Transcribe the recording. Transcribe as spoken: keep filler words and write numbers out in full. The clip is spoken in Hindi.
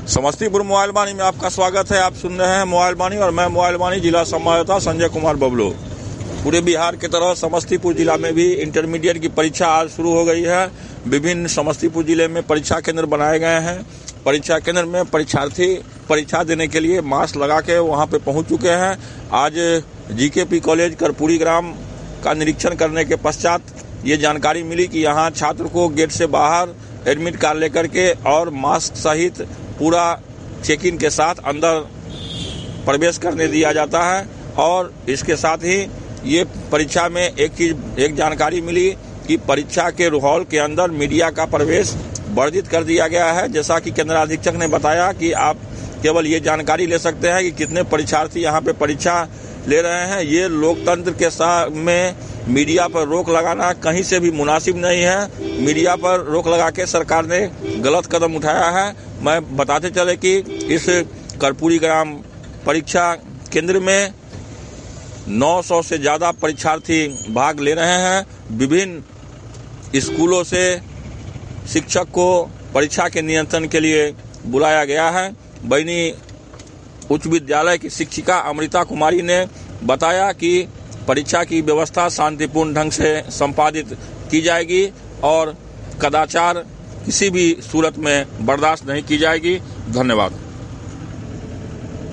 समस्तीपुर मोबाइल वाणी में आपका स्वागत है। आप सुन रहे हैं मोबाइल वाणी और मैं मोबाइल वाणी जिला संवाददाता संजय कुमार बबलू। पूरे बिहार की तरह समस्तीपुर जिला में भी इंटरमीडिएट की परीक्षा आज शुरू हो गई है। विभिन्न समस्तीपुर जिले में परीक्षा केंद्र बनाए गए हैं। परीक्षा केंद्र में परीक्षार्थी परीक्षा देने के लिए मास्क लगा के वहाँ पे पहुँच चुके हैं। आज जीकेपी कॉलेज कर्पूरी ग्राम का निरीक्षण करने के पश्चात ये जानकारी मिली कि यहाँ छात्र को गेट से बाहर एडमिट कार्ड लेकर के और मास्क सहित पूरा चेक इन के साथ अंदर प्रवेश करने दिया जाता है। और इसके साथ ही ये परीक्षा में एक चीज एक जानकारी मिली कि परीक्षा के हॉल के अंदर मीडिया का प्रवेश वर्जित कर दिया गया है। जैसा कि केंद्राधीक्षक ने बताया कि आप केवल ये जानकारी ले सकते हैं कि कितने परीक्षार्थी यहाँ पे परीक्षा ले रहे हैं। ये लोकतंत्र के साथ में मीडिया पर रोक लगाना कहीं से भी मुनासिब नहीं है। मीडिया पर रोक लगा के सरकार ने गलत कदम उठाया है। मैं बताते चले कि इस कर्पूरी ग्राम परीक्षा केंद्र में नौ सौ से ज़्यादा परीक्षार्थी भाग ले रहे हैं। विभिन्न स्कूलों से शिक्षक को परीक्षा के नियंत्रण के लिए बुलाया गया है। बनी उच्च विद्यालय की शिक्षिका अमृता कुमारी ने बताया कि परीक्षा की व्यवस्था शांतिपूर्ण ढंग से संपादित की जाएगी और कदाचार किसी भी सूरत में बर्दाश्त नहीं की जाएगी। धन्यवाद।